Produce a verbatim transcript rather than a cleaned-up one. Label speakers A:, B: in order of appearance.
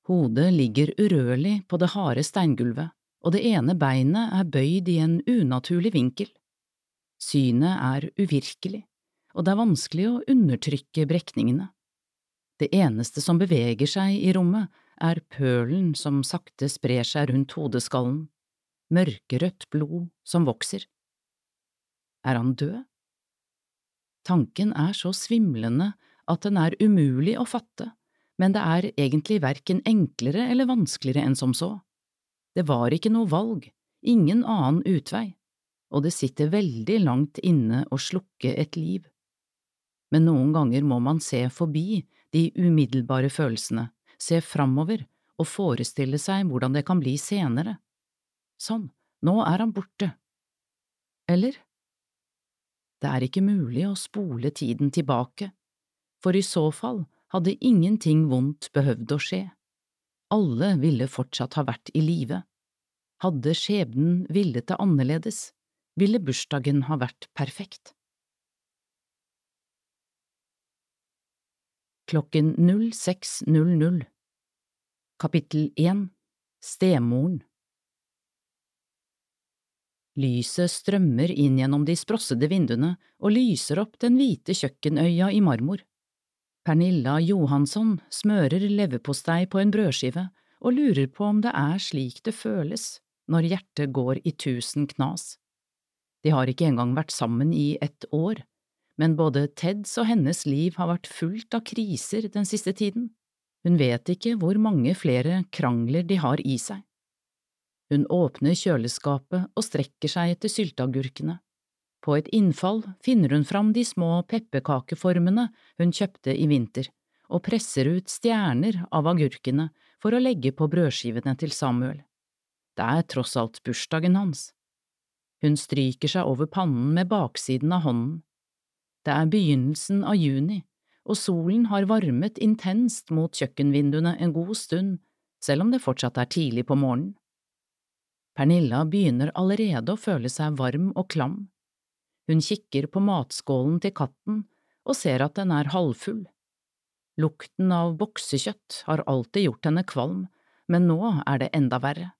A: Hodet ligger urørlig på det harde steingulvet, og det ene beinet er bøyd i en unaturlig vinkel. Synet er uvirkelig, og det er vanskelig å undertrykke brekningene. Det eneste som beveger seg i rommet, er pølen som sakte sprer seg rundt hodeskallen, mørkerødt blod som vokser. Er han død? Tanken er så svimlende at den er umulig å fatte, men det er egentlig hverken enklere eller vanskeligere enn som så. Det var ikke noe valg, ingen annen utvei, og det sitter veldig langt inne å slukke et liv. Men noen ganger må man se forbi de umiddelbare følelsene, se framover og forestille seg hvordan det kan bli senere. Sånn, nå er han borte. Eller? Det er ikke mulig å spole tiden tilbake, for i så fall hadde ingenting vondt behøvd å skje. Alle ville fortsatt ha vært i live. Hadde skjebnen villet det annerledes, ville bursdagen ha vært perfekt. Klokken null seks null null Kapittel én Stemoren Lyset strømmer inn gjennom de sprossede vinduene og lyser opp den hvite kjøkkenøya i marmor. Pernilla Johansson smører leverpostei på en brødskive og lurer på om det er slik det føles når hjertet går i tusen knas. De har ikke engang vært sammen i ett år, men både Teds og hennes liv har vært fullt av kriser den siste tiden. Hun vet ikke hvor mange flere krangler de har i seg. Hun åpner kjøleskapet og strekker seg etter sylteagurkene. På et innfall finner hun fram de små pepperkakeformene hun kjøpte i vinter, og presser ut stjerner av agurkene for å legge på brødskivene til Samuel. Det er tross alt bursdagen hans. Hun stryker seg over pannen med baksiden av hånden. Det er begynnelsen av juni, og solen har varmet intenst mot kjøkkenvinduene en god stund, selv om det fortsatt er tidlig på morgenen. Pernilla begynner allerede å føle seg varm og klam. Hun kikker på matskålen til katten og ser at den er halvfull. Lukten av boksekjøtt har alltid gjort henne kvalm, men nå er det enda verre.